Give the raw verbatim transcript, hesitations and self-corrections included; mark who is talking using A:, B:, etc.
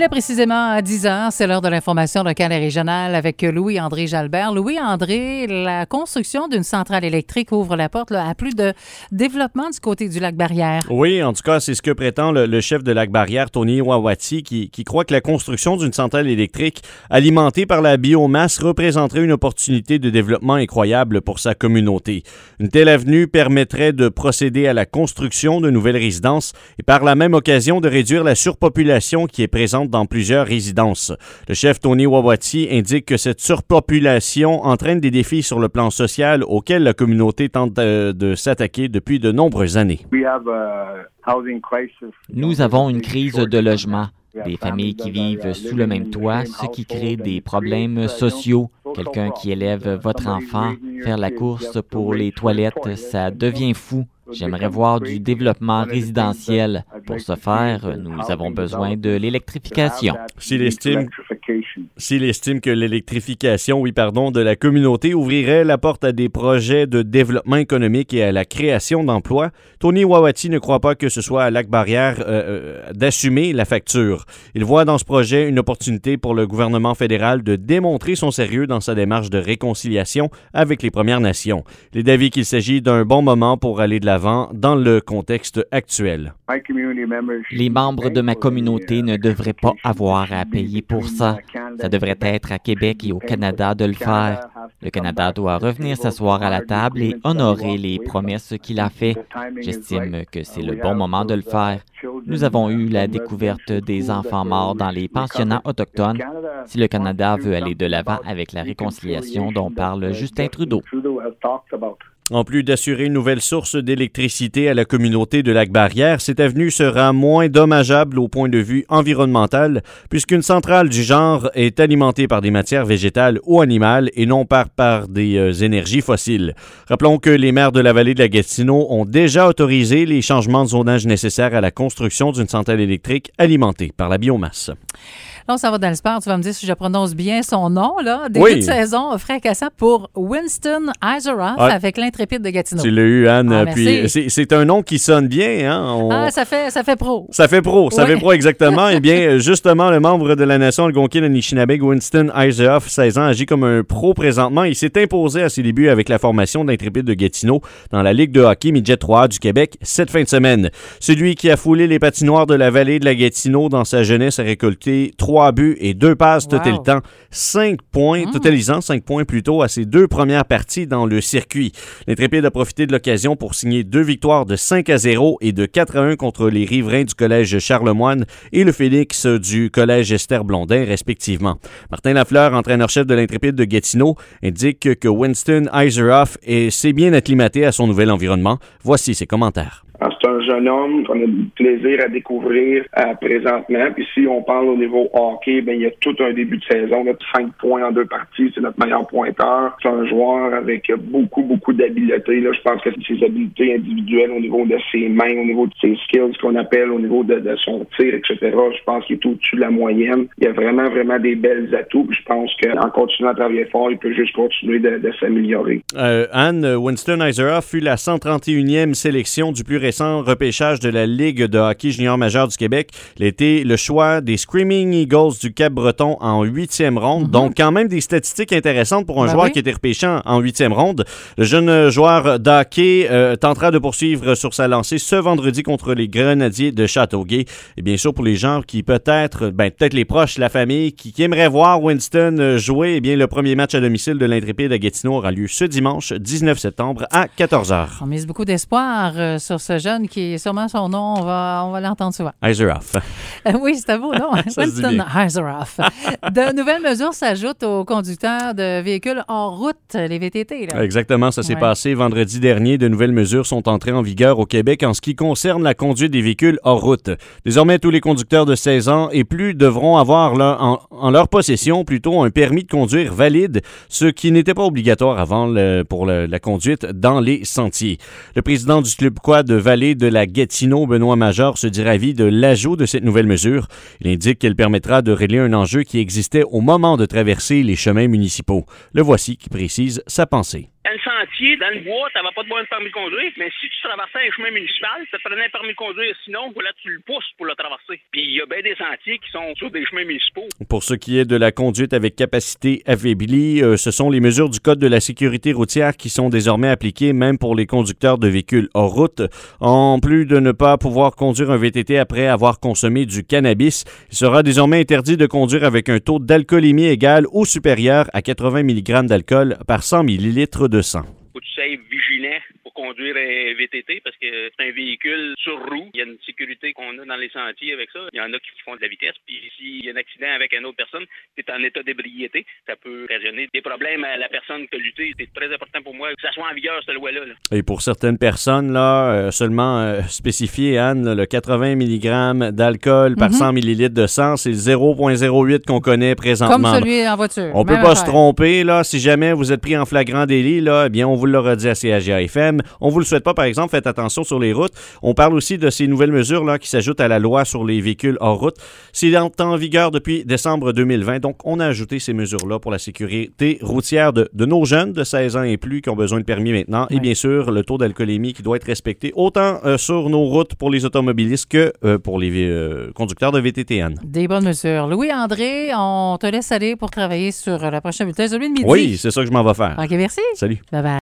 A: est précisément à dix heures. C'est l'heure de l'information locale et régionale avec Louis-André Jalbert. Louis-André, la construction d'une centrale électrique ouvre la porte là, à plus de développement du côté du Lac-Barrière.
B: Oui, en tout cas, c'est ce que prétend le, le chef de Lac-Barrière, Tony Wawati, qui, qui croit que la construction d'une centrale électrique alimentée par la biomasse représenterait une opportunité de développement incroyable pour sa communauté. Une telle avenue permettrait de procéder à la construction de nouvelles résidences et par la même occasion de réduire la surpopulation qui est présente dans plusieurs résidences. Le chef Tony Wawati indique que cette surpopulation entraîne des défis sur le plan social auxquels la communauté tente de, de s'attaquer depuis de nombreuses années.
C: Nous avons une crise de logement. Des familles qui vivent sous le même toit, ce qui crée des problèmes sociaux. Quelqu'un qui élève votre enfant, faire la course pour les toilettes, ça devient fou. J'aimerais voir du développement résidentiel. Pour ce faire, nous avons besoin de l'électrification.
B: S'il estime, s'il estime que l'électrification, oui, pardon, de la communauté ouvrirait la porte à des projets de développement économique et à la création d'emplois, Tony Wawati ne croit pas que ce soit à Lac-Barrière euh, euh, d'assumer la facture. Il voit dans ce projet une opportunité pour le gouvernement fédéral de démontrer son sérieux dans sa démarche de réconciliation avec les Premières Nations. Il est d'avis qu'il s'agit d'un bon moment pour aller de l'avant dans le contexte actuel.
C: Les membres de ma communauté ne devraient pas avoir à payer pour ça. Ça devrait être à Québec et au Canada de le faire. Le Canada doit revenir s'asseoir à la table et honorer les promesses qu'il a faites. J'estime que c'est le bon moment de le faire. Nous avons eu la découverte des enfants morts dans les pensionnats autochtones. Si le Canada veut aller de l'avant avec la réconciliation dont parle Justin Trudeau.
B: En plus d'assurer une nouvelle source d'électricité à la communauté de Lac-Barrière, cette avenue sera moins dommageable au point de vue environnemental puisqu'une centrale du genre est alimentée par des matières végétales ou animales et non par, par des euh, énergies fossiles. Rappelons que les maires de la vallée de la Gatineau ont déjà autorisé les changements de zonage nécessaires à la construction d'une centrale électrique alimentée par la biomasse.
A: Là, on s'en va dans le sport. Tu vas me dire si je prononce bien son nom. Là. Début
B: oui.
A: de saison fracassant pour Winston Iseroff ah, avec l'Intrépide de Gatineau.
B: Tu l'as eu, Anne.
A: Ah,
B: puis c'est, c'est un nom qui sonne bien. Hein? On...
A: Ah, ça fait, ça fait pro.
B: Ça fait pro. Ça
A: oui.
B: fait pro, exactement. Eh bien, justement, le membre de la nation algonquine Anishinabeg, Winston Iseroff, seize ans, agit comme un pro présentement. Il s'est imposé à ses débuts avec la formation de l'Intrépide de Gatineau dans la Ligue de hockey Midget trois A du Québec cette fin de semaine. Celui qui a foulé les patinoires de la vallée de la Gatineau dans sa jeunesse a récolté trois buts et deux passes
A: wow.
B: totalisant cinq points, mmh. totalisant cinq points plutôt à ses deux premières parties dans le circuit. L'Intrépide a profité de l'occasion pour signer deux victoires de cinq à zéro et de quatre à un contre les riverains du collège Charlemagne et le Phoenix du collège Esther Blondin, respectivement. Martin Lafleur, entraîneur-chef de l'Intrépide de Gatineau, indique que Winston Iseroff s'est bien acclimaté à son nouvel environnement. Voici ses commentaires.
D: Alors, c'est un jeune homme qu'on a du plaisir à découvrir euh, présentement. Puis si on parle au niveau hockey, ben il y a tout un début de saison, là, cinq points en deux parties, c'est notre meilleur pointeur. C'est un joueur avec beaucoup, beaucoup d'habiletés. Là, je pense que ses habiletés individuelles au niveau de ses mains, au niveau de ses skills, qu'on appelle au niveau de, de son tir, et cetera. Je pense qu'il est au-dessus de la moyenne. Il y a vraiment, vraiment des belles atouts. Puis je pense qu'en continuant à travailler fort, il peut juste continuer de, de s'améliorer.
B: Euh, Anne, Winston Iseroff fut la cent trente et unième sélection du plus récent repêchage de la Ligue de hockey junior majeur du Québec. Il a été le choix des Screaming Eagles du Cap-Breton en huitième ronde. Mm-hmm. Donc, quand même des statistiques intéressantes pour un ben joueur oui. qui a été repêché en, en huitième ronde. Le jeune joueur de hockey euh, tentera de poursuivre sur sa lancée ce vendredi contre les Grenadiers de Châteauguay. Et bien sûr, pour les gens qui peut-être, ben peut-être les proches, la famille, qui, qui aimeraient voir Winston jouer, eh bien le premier match à domicile de l'Intrépide à Gatineau aura lieu ce dimanche, dix-neuf septembre, à quatorze heures.
A: On mise beaucoup d'espoir euh, sur ce jeune qui est sûrement son nom, on va, on va l'entendre souvent.
B: Iseroff.
A: Euh, oui, c'est un beau nom. Winston Iseroff. De nouvelles mesures s'ajoutent aux conducteurs de véhicules hors route, les V T T. Là.
B: Exactement, ça s'est ouais. passé vendredi dernier. De nouvelles mesures sont entrées en vigueur au Québec en ce qui concerne la conduite des véhicules hors route. Désormais, tous les conducteurs de seize ans et plus devront avoir leur, en, en leur possession plutôt un permis de conduire valide, ce qui n'était pas obligatoire avant le, pour le, la conduite dans les sentiers. Le président du Club Quad de Vallée de la Gatineau, Benoît Major, se dit ravi de l'ajout de cette nouvelle mesure. Il indique qu'elle permettra de régler un enjeu qui existait au moment de traverser les chemins municipaux. Le voici qui précise sa pensée.
E: Dans le sentier, dans le bois, tu n'avais pas de bon permis de conduire, mais si tu traversais un chemin municipal, ça te prenait un permis de conduire, sinon, voilà, tu le pousses pour le traverser. Puis il y a bien des sentiers qui sont sur des chemins municipaux.
B: Pour ce qui est de la conduite avec capacité affaiblie, euh, ce sont les mesures du Code de la sécurité routière qui sont désormais appliquées, même pour les conducteurs de véhicules hors route. En plus de ne pas pouvoir conduire un V T T après avoir consommé du cannabis, il sera désormais interdit de conduire avec un taux d'alcoolémie égal ou supérieur à quatre-vingts milligrammes d'alcool par cent millilitres de sang.
E: Faut que tu sois vigilant pour conduire un V T T parce que c'est un véhicule sur roue. Il y a une sécurité qu'on a dans les sentiers avec ça. Il y en a qui font de la vitesse. Puis s'il y a un accident avec une autre personne, tu es en état d'ébriété, ça peut occasionner des problèmes à la personne qui a lutté. C'est très important pour moi que ça soit en vigueur, cette loi-là. Là.
B: Et pour certaines personnes, là, euh, seulement euh, spécifié, Anne, là, le quatre-vingts milligrammes d'alcool par mm-hmm. cent millilitres de sang, c'est le zéro virgule zéro huit qu'on connaît présentement.
A: Comme celui en voiture.
B: On peut pas affaire. se tromper, là. Si jamais vous êtes pris en flagrant délit, là, eh bien, on vous l'aura dit à C H G F M. On vous le souhaite pas, par exemple. Faites attention sur les routes. On parle aussi de ces nouvelles mesures là qui s'ajoutent à la loi sur les véhicules hors route. C'est en, en vigueur depuis décembre deux mille vingt. Donc, on a ajouté ces mesures-là pour la sécurité routière de, de nos jeunes de seize ans et plus qui ont besoin de permis maintenant. Oui. Et bien sûr, le taux d'alcoolémie qui doit être respecté autant euh, sur nos routes pour les automobilistes que euh, pour les euh, conducteurs de V T T, Anne.
A: Des bonnes mesures. Louis-André, on te laisse aller pour travailler sur la prochaine bulletin, celui de midi.
B: Oui, c'est ça que je m'en vais faire.
A: OK, merci.
B: Salut.
A: Bye-bye.